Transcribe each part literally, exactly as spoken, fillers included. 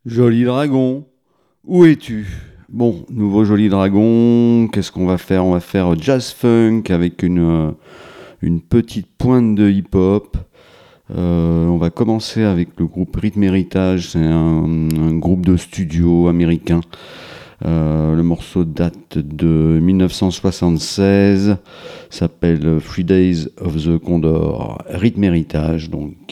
Joli dragon, où es-tu? Bon, nouveau joli dragon, qu'est-ce qu'on va faire? On va faire jazz funk avec une, euh, une petite pointe de hip-hop. Euh, on va commencer avec le groupe Rhythm Heritage, c'est un, un groupe de studio américain. Euh, le morceau date de dix-neuf cent soixante-seize, s'appelle Three Days of the Condor. Rhythm Heritage donc.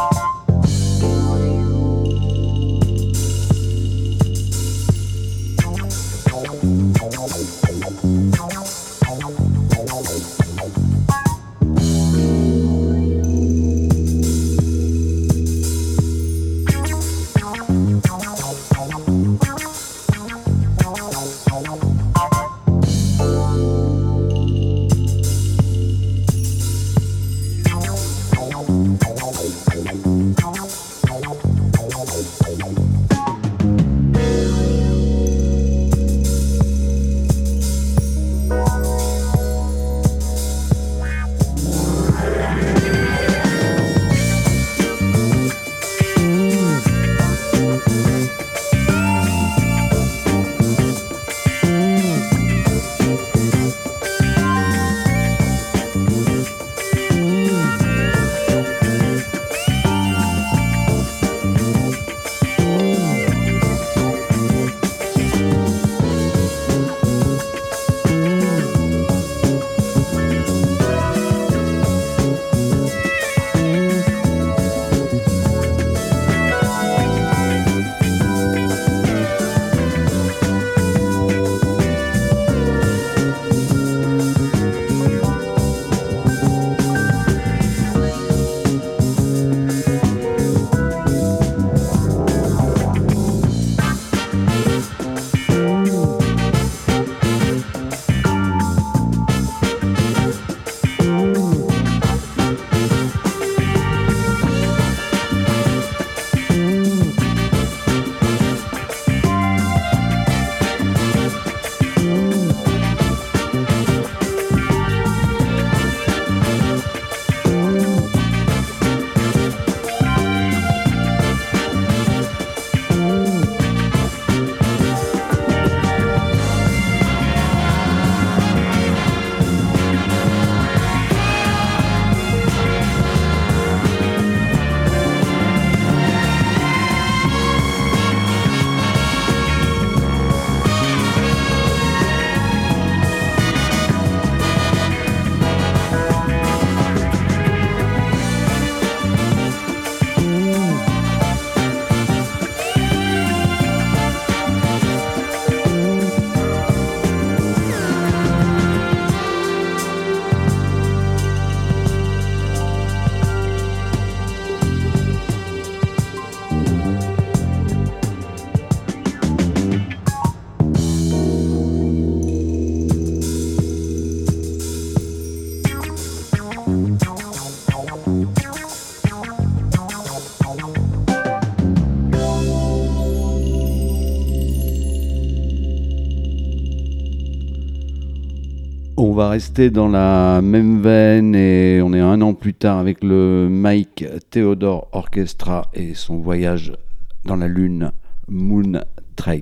On va rester dans la même veine et on est un an plus tard avec le Mike Theodore Orchestra et son voyage dans la lune, Moon Trek.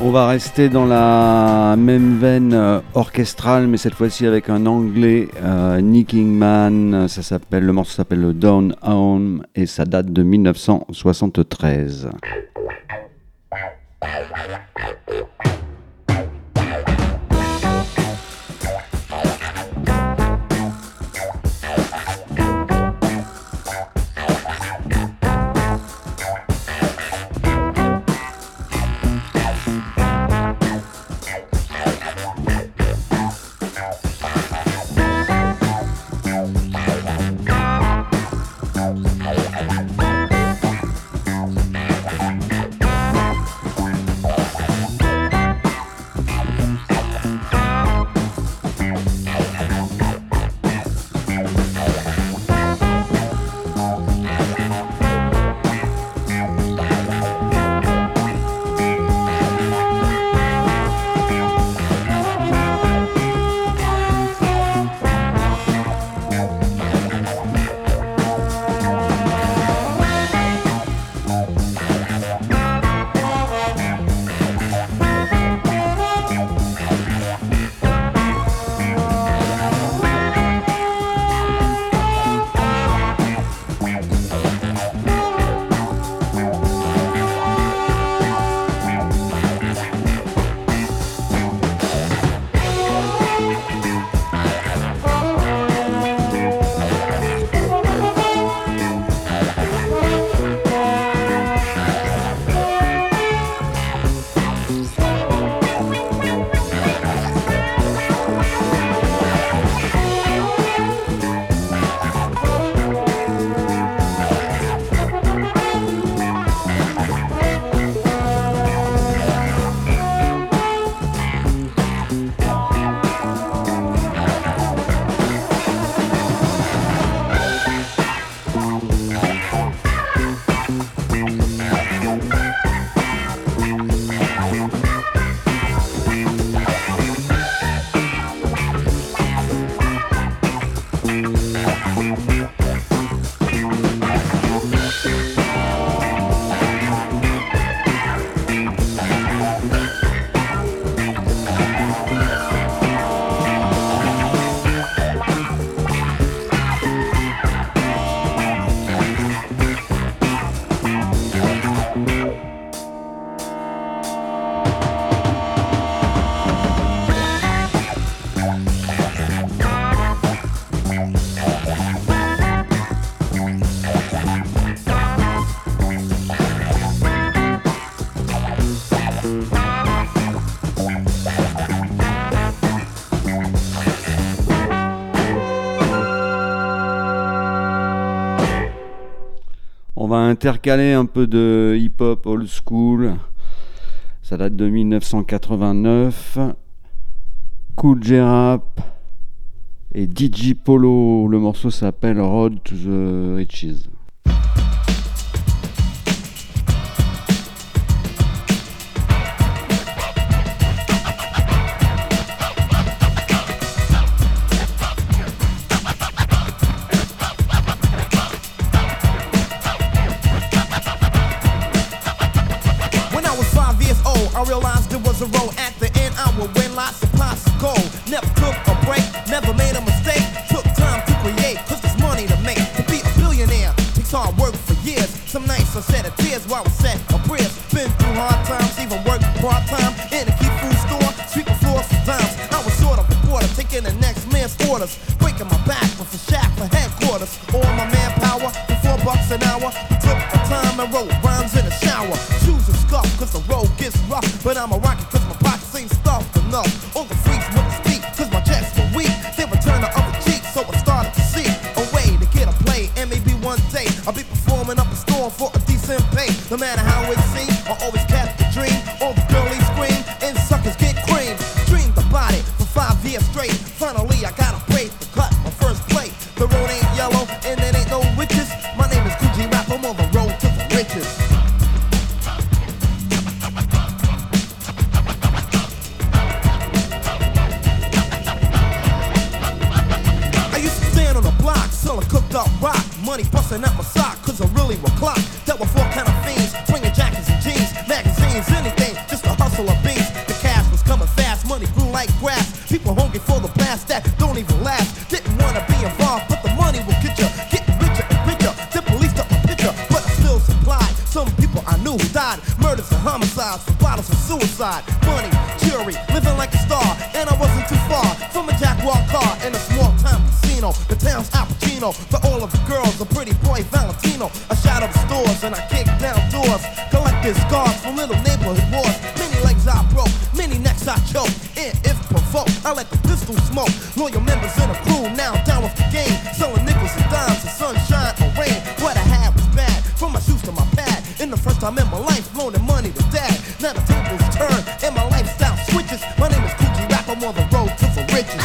On va rester dans la même veine euh, orchestrale, mais cette fois-ci avec un anglais, euh, Nick Kingman. Ça s'appelle, le morceau s'appelle Down Home et ça date de dix-neuf cent soixante-treize. On va intercaler un peu de hip-hop old school. Ça date de dix-neuf cent quatre-vingt-neuf. Kool G Rap et D J Polo. Le morceau s'appelle Road to the Riches. I realized there was a road at the end. I would win lots of pots of gold. Never took a break, never made a mistake. Took time to create, cause there's money to make. To be a billionaire takes hard work for years. Some nights I shed a tears while I set a prayers. Been through hard times, even worked part-time in a key food store, sweeping floors for dimes. I was sort of a reporter, taking the next man's orders. Breaking my back with a shack for headquarters. All my manpower for four bucks an hour. Took the time and wrote rhymes in the shower. Shoes are scuffed cause the road gets rough. But I'm a rocket cause my pockets ain't stuffed enough. All the freaks wouldn't speak cause my checks were weak. They would turn the other cheek, so I started to see a way to get a play. And maybe one day I'll be performing up a storm for a decent pay. No matter how it seems, I always kept the dream. All the girlies scream and suckers get cream. Dreamed about it for five years straight. Finally I got a break to cut my first plate. The road ain't yellow and there ain't no witches. My name is Kool G Rap, I'm on the road to the riches. Selling cooked up rock, money busting out my sock, cause I really was clocked. Dealt with four kind of fiends, bringing jackets and jeans, magazines, anything, just to hustle a bean. like grass. People hungry for the blast that don't even last. Didn't wanna be involved, but the money will get you. Getting richer and richer. The police took my picture, but I still supply. Some people I knew died, murders and homicides, for bottles of suicide. Money, jury, living like a star, and I wasn't too far from a Jaguar car in a small town casino. The town's Al Pacino. For all of the girls, a pretty boy Valentino. I shot up stores and I kicked down doors, collected scars from little neighborhood wars. Many legs I broke, many necks I choked, and if provoked, I let the pistol smoke. Loyal members in a crew now down with the game, selling nickels and dimes and sunshine or rain. What I had was bad, from my shoes to my pad. In the first time in my life, loaning money to dad. Now the tables turn and my lifestyle switches. My name is Gucci Rap, I'm on the road to the riches.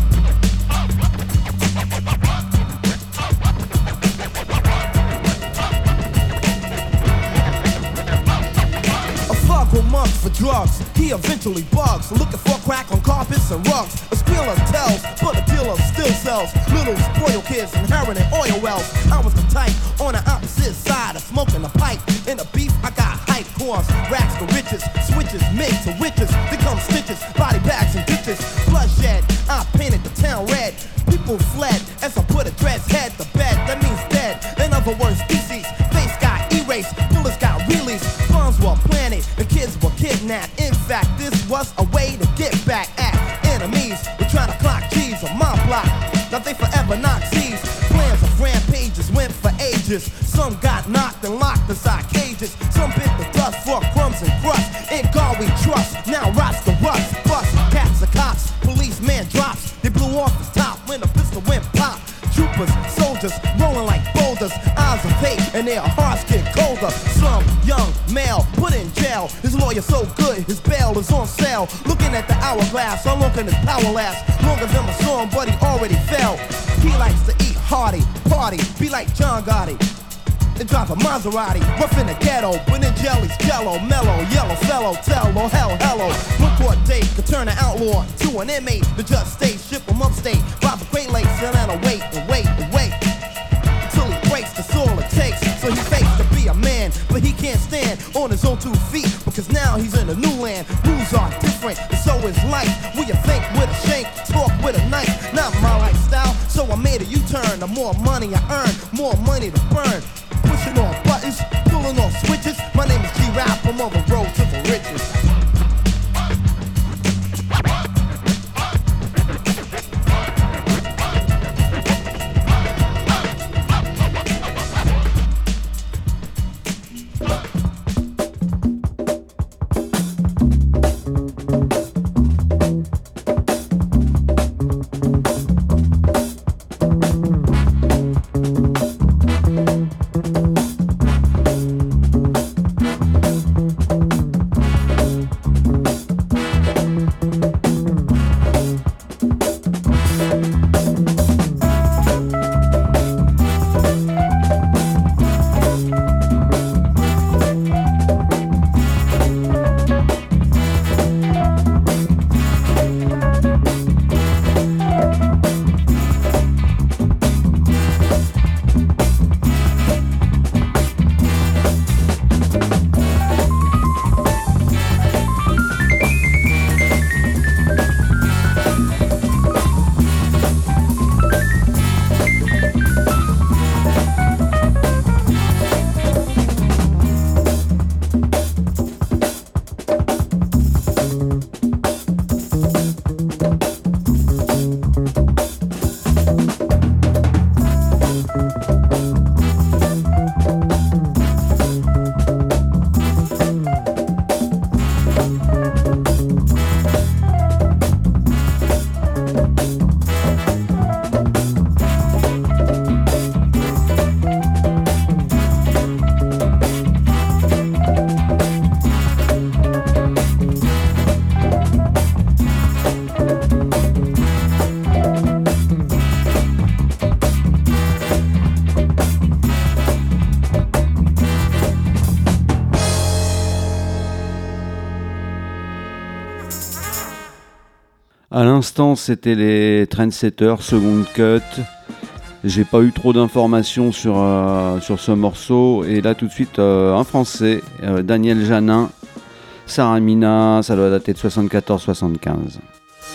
Month for drugs, he eventually bugs, looking for crack on carpets and rugs. A squealer tells, but a dealer still sells little spoiled kids and heroin and oil wells. I was the type on the opposite side of smoking a pipe. In the beef, I got hype corns, racks to riches, switches, mix to witches. They come stitches, body bags and ditches. Bloodshed, I painted the town red. People fled as I put a dread's head to bed. That means dead. In other words, species. Face got erased, bullets got released. Bombs were planted, the kids were kidnapped. In fact, this was a way to get back at enemies. We're trying to clock G's on my block. Now they forever knock Z's. Plans of rampages went for ages. Some got knocked and locked inside cages. Some bit the dust for crumbs and crust. In God we trust, now rots the rust. Bust, cats and cops, policeman drops. They blew off his top when the pistol went pop. Troopers, soldiers, rolling like boulders. Eyes of hate and their hearts get colder. Some young male put in jail. His lawyer so good, his bail is on sale. Looking at the hourglass, how long can his power last? Longer than my song, but he already fell. He likes to eat hearty, party, be like John Gotti. And drive a Maserati, rough in the ghetto, but in jelly's jello, mellow, yellow fellow, tell, oh hell, hello. One court date could turn an outlaw to an inmate. The judge stay, ship him upstate, rob the Great Lakes, and then I'll wait and wait and wait until he breaks, that's all it takes. So he fakes to be a man, but he can't stand on his own two feet, because now he's in a new land. Rules are different, and so is life. Will you think with a shank, talk with a knife? Not my lifestyle, so I made a U-turn. The more money I earn, more money to burn. Pushing on buttons, pulling on switches. My name is G-Rap, I'm on the road to the riches. À l'instant, c'était les Trendsetters, Second Cut. J'ai pas eu trop d'informations sur, euh, sur ce morceau. Et là, tout de suite, euh, un Français, euh, Daniel Janin, Sarah Mina, ça doit dater de soixante-quatorze soixante-quinze.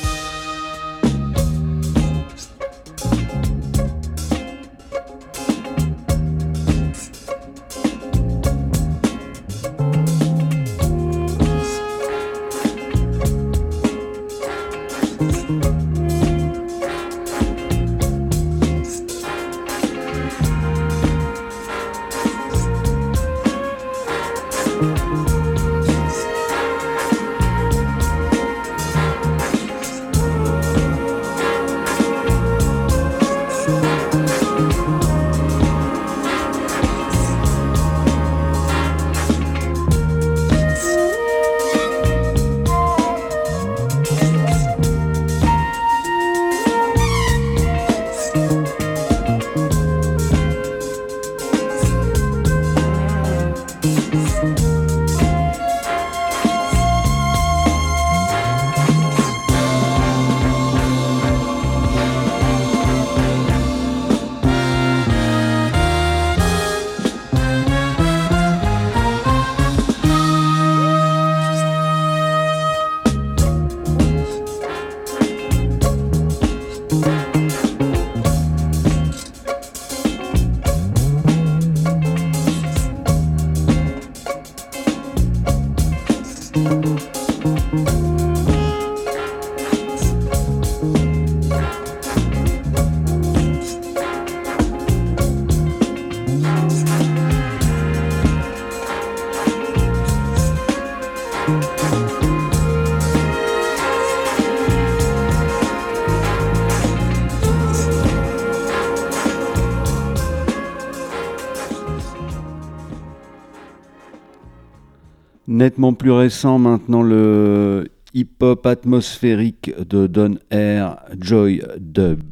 nettement plus récent maintenant, le hip-hop atmosphérique de Don Air, Joy Dub.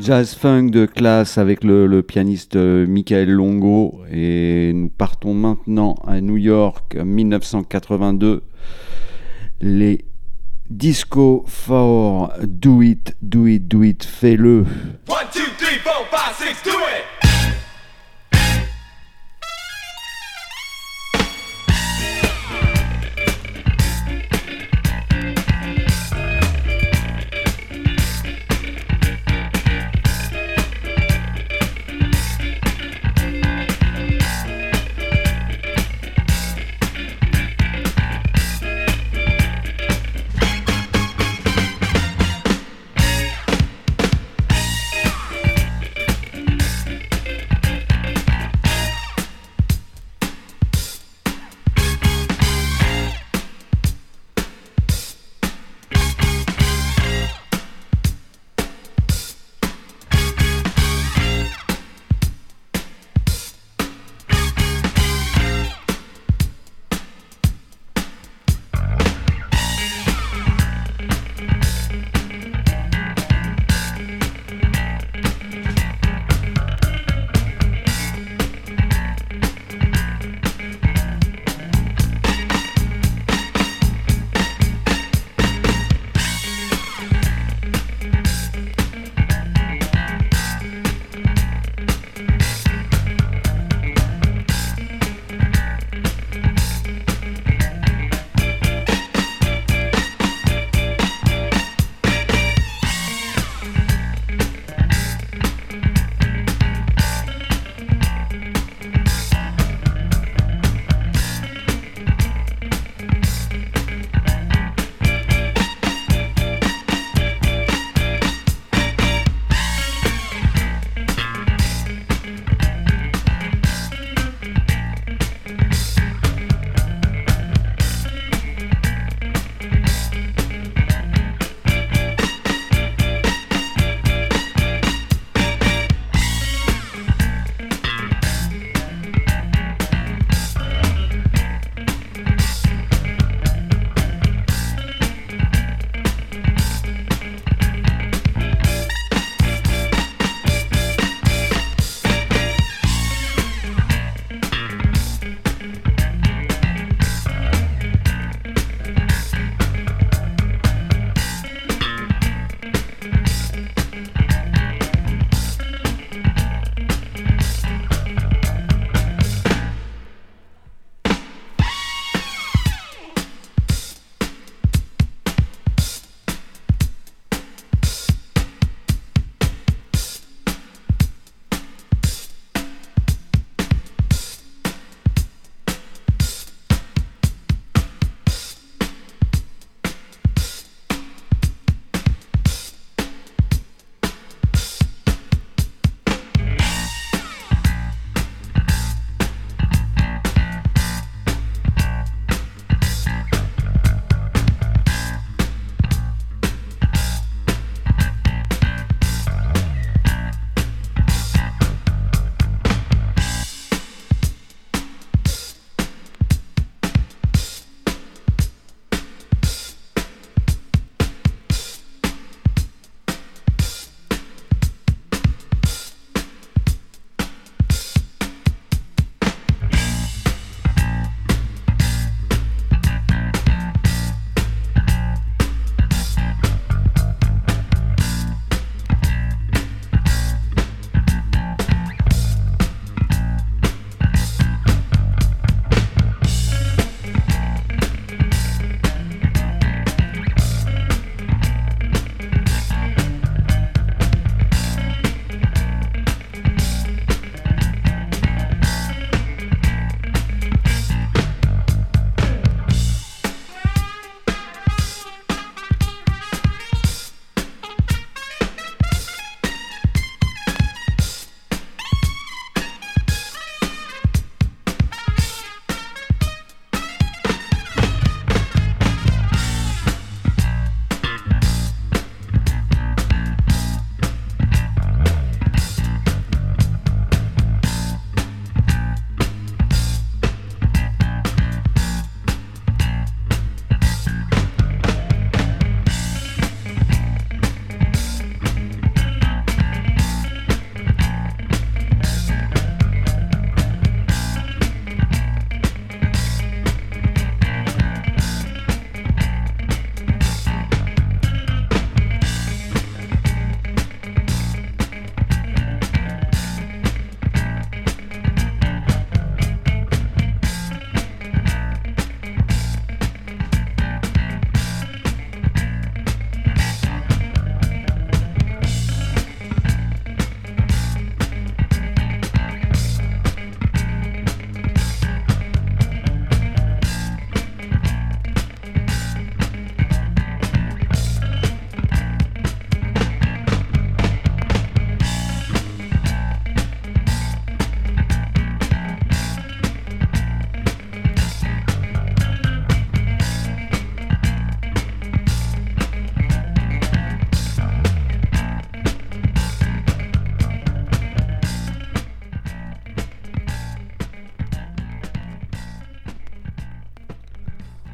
jazz funk de classe avec le, le pianiste Michael Longo. Et nous partons maintenant à New York, dix-neuf cent quatre-vingt-deux. Les Disco for Do It, Do It, Do It, fais-le. One, two, three, four, five, six, do it!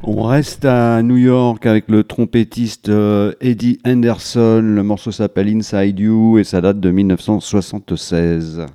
On reste à New York avec le trompettiste euh, Eddie Anderson. Le morceau s'appelle Inside You et ça date de mille neuf cent soixante-seize.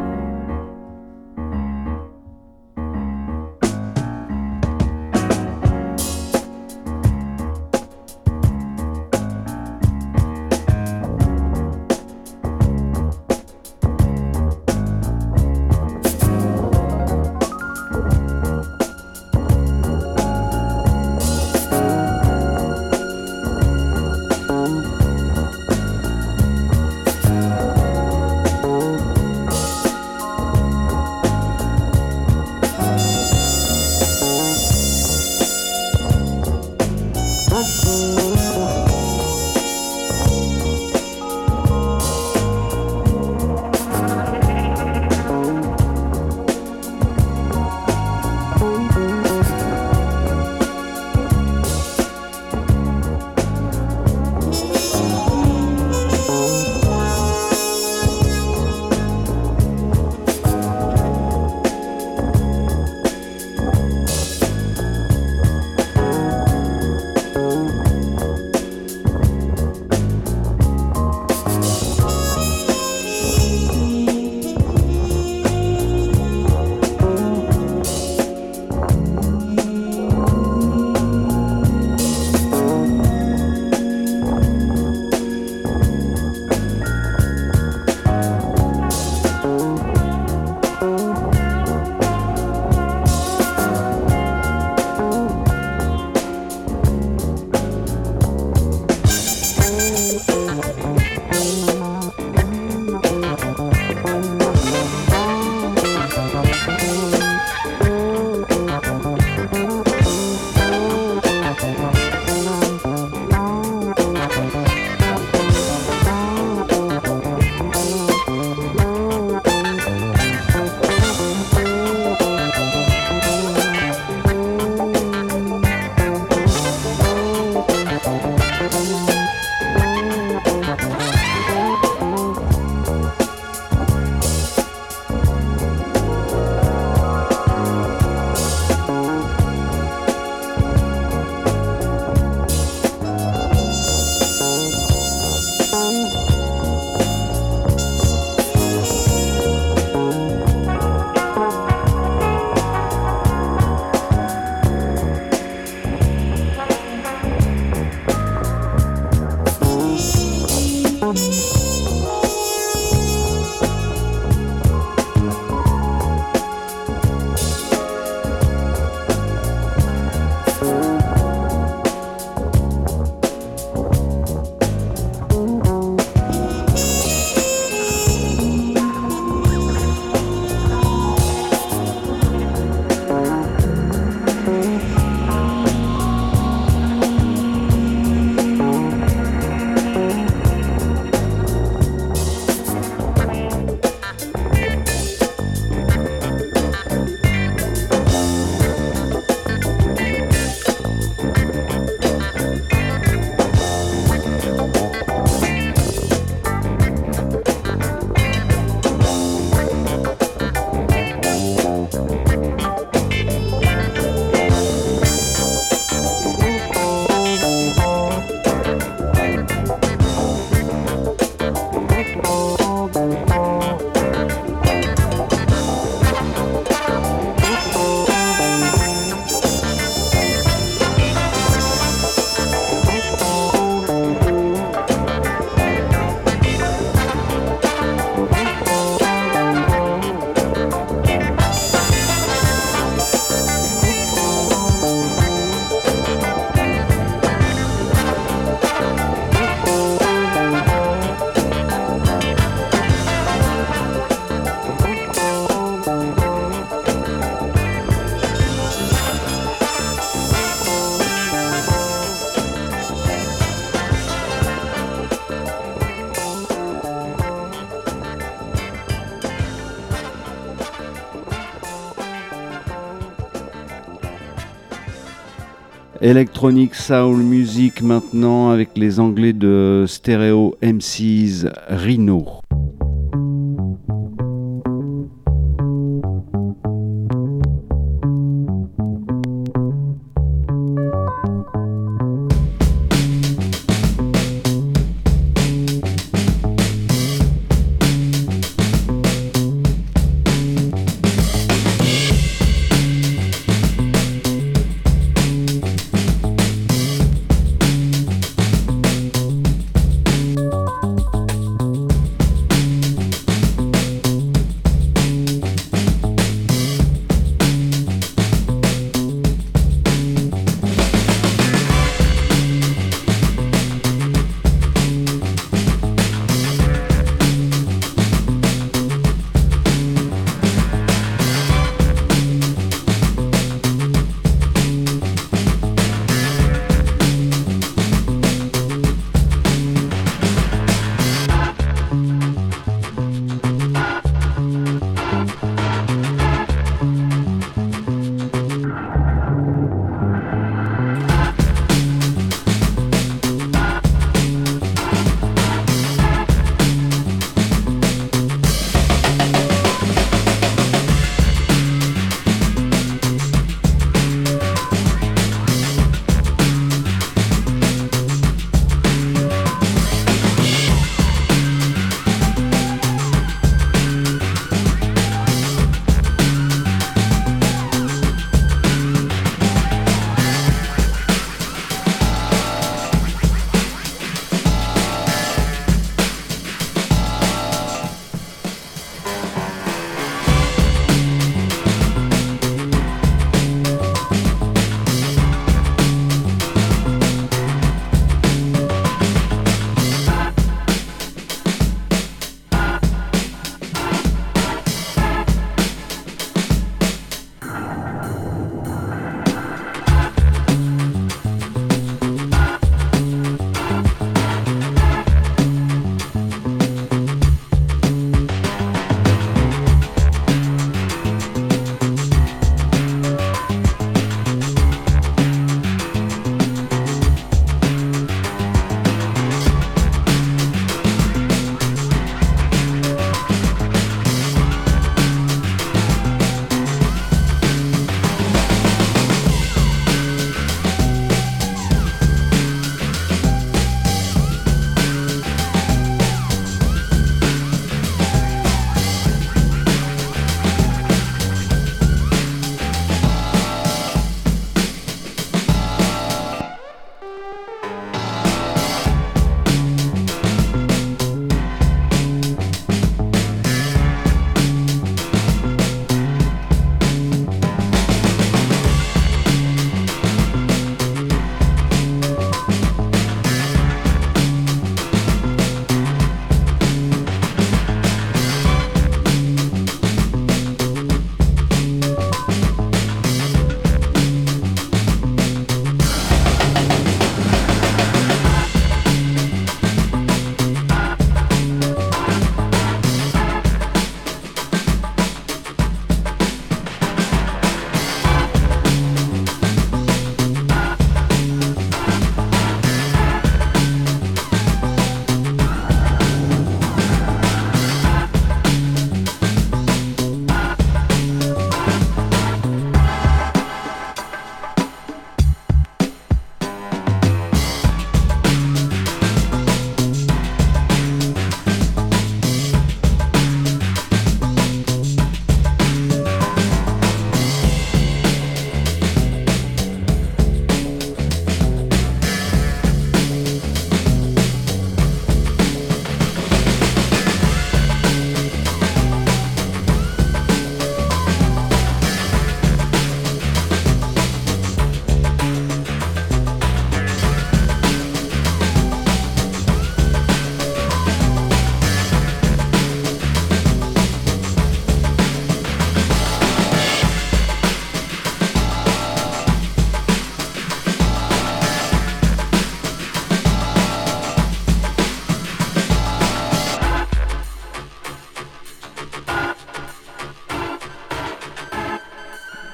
Electronic Soul Music maintenant avec les Anglais de Stereo M Cs Rhino.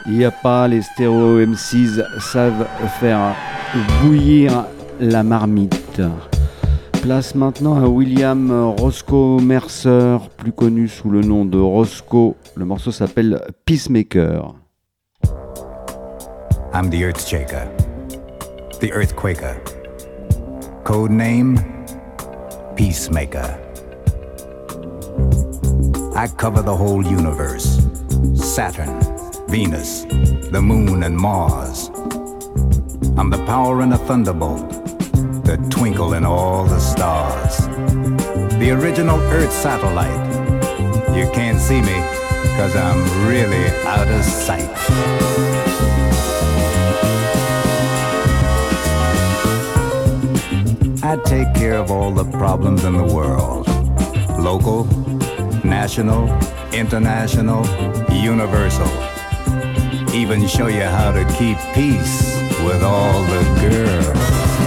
Il n'y a pas, les stéréo M Cs savent faire bouillir la marmite. Place maintenant à William Roscoe Mercer, plus connu sous le nom de Roscoe. Le morceau s'appelle Peacemaker. I'm the Earthshaker, the Earthquaker. Code name, Peacemaker. I cover the whole universe. Saturn, Venus, the moon and Mars. I'm the power in a thunderbolt, the twinkle in all the stars. The original Earth satellite. You can't see me, cause I'm really out of sight. I take care of all the problems in the world. Local, national, international, universal. Even show you how to keep peace with all the girls.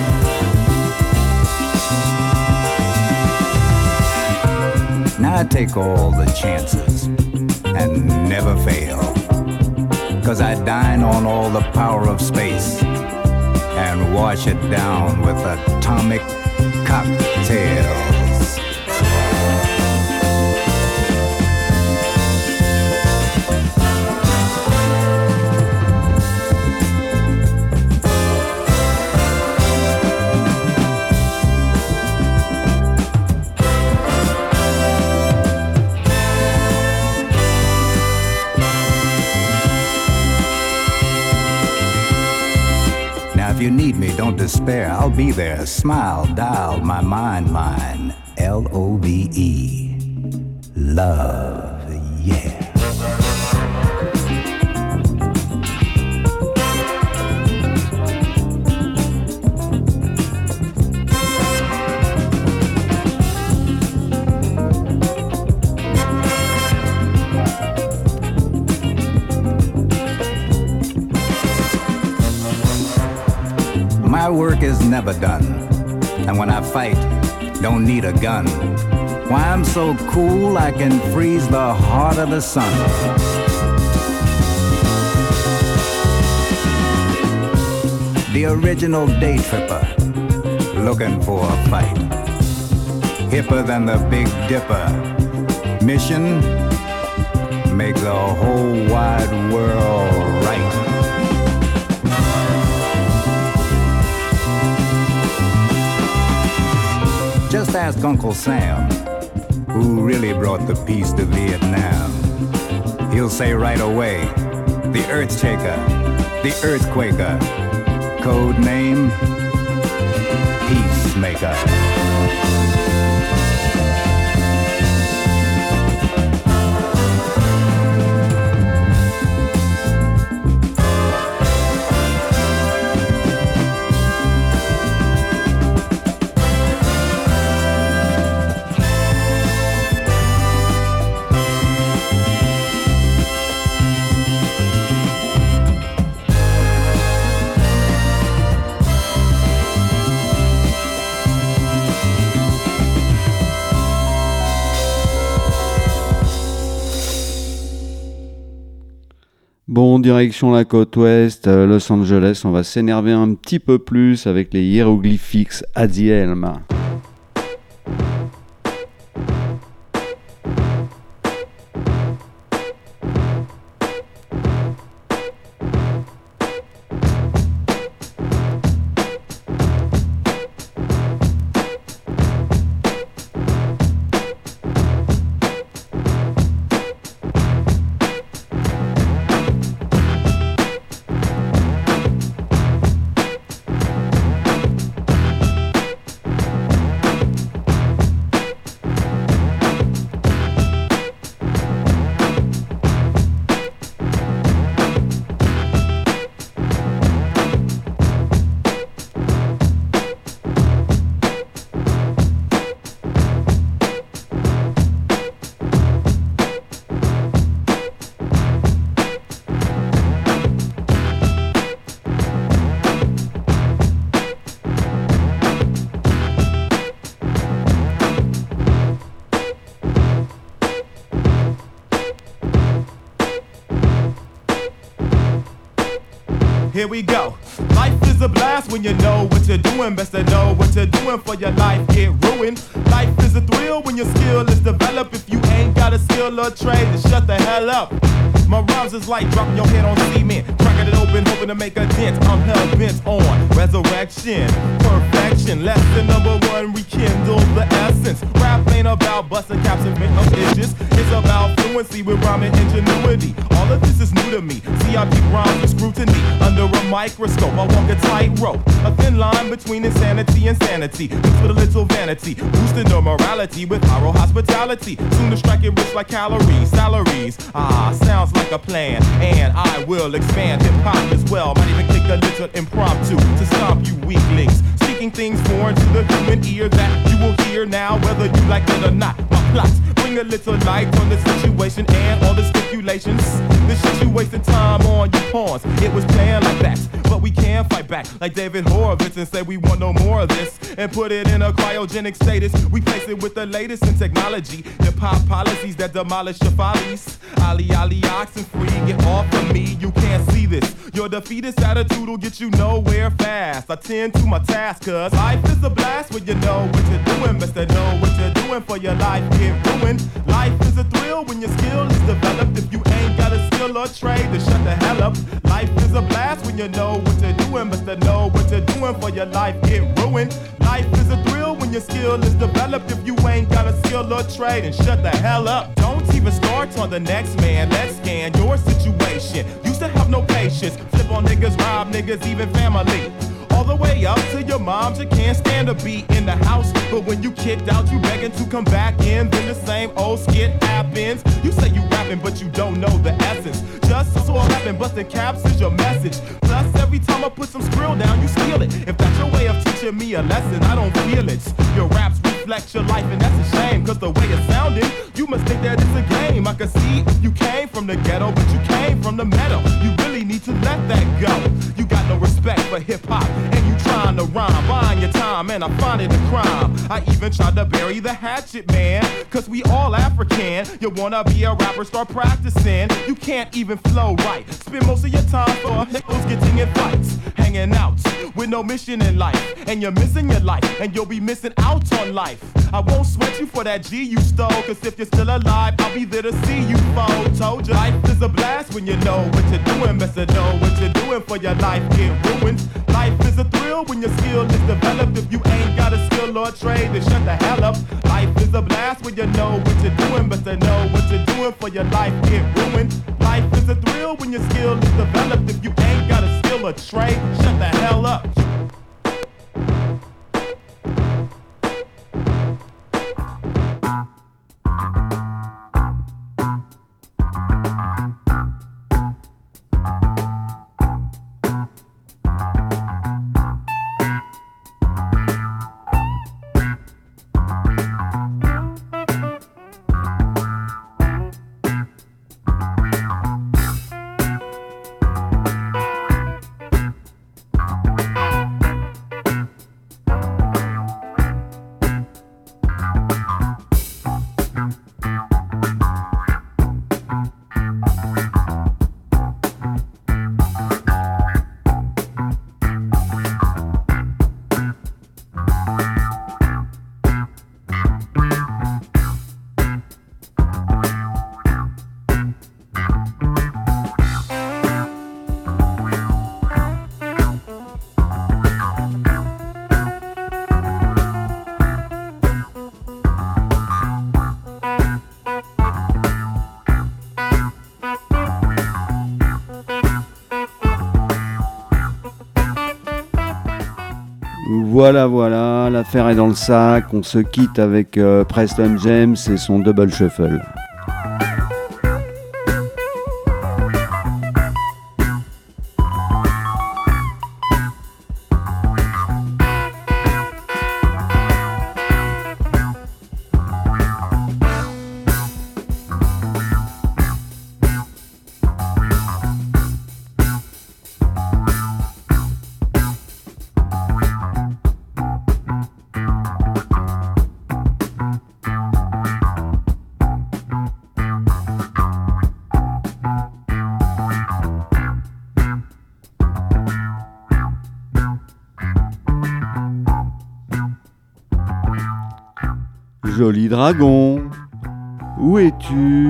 Now I take all the chances and never fail. Cause I dine on all the power of space and wash it down with atomic cocktails. If you need me, don't despair, I'll be there. Smile, dial my mind line. L O V E. Love, yeah. My work is never done, and when I fight, don't need a gun. Why I'm so cool, I can freeze the heart of the sun. The original day tripper, looking for a fight. Hipper than the Big Dipper. Mission, make the whole wide world right. Just ask Uncle Sam, who really brought the peace to Vietnam. He'll say right away, the Earthshaker, the Earthquaker, code name, Peacemaker. Bon, direction la côte ouest, euh, Los Angeles, on va s'énerver un petit peu plus avec les Hieroglyphics at the Helm. Here we go. Life is a blast when you know what you're doing. Best to know what you're doing for your life get ruined. Life is a thrill when your skill is developed. If you ain't got a skill or trade, then shut the hell up. My rhymes is like dropping your head on cement, cracking it open, hoping to make a dent. I'm hell bent on resurrection, perfection. Lesson number one, rekindle the essence. Rap ain't about busting caps and make no edges. It's about fluency with rhyme and ingenuity. All of this is new to me. See, I keep rhymes with scrutiny under a microscope. I walk a tightrope, a thin line between insanity and sanity, mixed with a little vanity, boosting the morality with viral hospitality. Soon to strike it rich like calories, salaries. Ah, sounds like a plan, and I will expand hip-hop as well. Might even kick a little impromptu to stomp you weaklings, speaking things foreign to the human ear that you will hear now, whether you like it or not. My plots bring a little light on the situation and all the stipulations. The shit you wasted time on, you pawns. It was planned like that, but we can fight back like David Horowitz and say we want no more of this and put it in a cryogenic status. We place it with the latest in technology, hip-hop policies that demolish your follies. Ali, Ali, oxen free, get off of me, you can't see this. Your defeatist attitude will get you nowhere fast. I tend to my task, cause life is a blast when you know what you're doing. Best to know what you're doing for your life get ruined. Life is a thrill when your skill is developed. If you ain't got a skill or trade, then shut the hell up. Life is a blast when you know what you're doing. Best to know what you're doing for your life get ruined. Life is a thrill when your skill is developed. If you ain't got a skill or trade, then shut the hell up. Don't even start on the next man. Let's scan your situation. Used to have no patience. Flip on niggas, rob niggas, even family. All the way up to your moms, you can't stand to be in the house. But when you kicked out, you begging to come back in. Then the same old skit happens. You say you rapping, but you don't know the essence. Just so rapping, busting caps is your message. Plus, every time I put some skrill down, you steal it. If that's your way of teaching me a lesson, I don't feel it. Your raps reflect your life, and that's a shame. Cause the way it sounded, you must think that it's a game. I can see you came from the ghetto, but you came from the meadow. You really need to let that go. You got no respect for hip-hop, and you trying to rhyme, buying your time, and I find it a crime. I even tried to bury the hatchet, man, cause we all African. You wanna be a rapper, start practicing. You can't even flow right. Spend most of your time for hippos getting in fights, hanging out with no mission in life. And you're missing your life, and you'll be missing out on life. I won't sweat you for that G you stole, cause if you're still alive, I'll be there to see you fall. Told you, life is a blast when you know what you're doing. Best to know what you're doing for your life get ruined. Life is a thrill when your skill is developed. If you ain't got a skill or trade, then shut the hell up. Life is a blast when you know what you're doing. Best to know what you're doing for your life get ruined. Life is a thrill when your skill is developed. If you ain't got a skill or trade, shut the hell up. Voilà, voilà, l'affaire est dans le sac. On se quitte avec euh, Preston James et son double shuffle. Joli dragon, où es-tu ?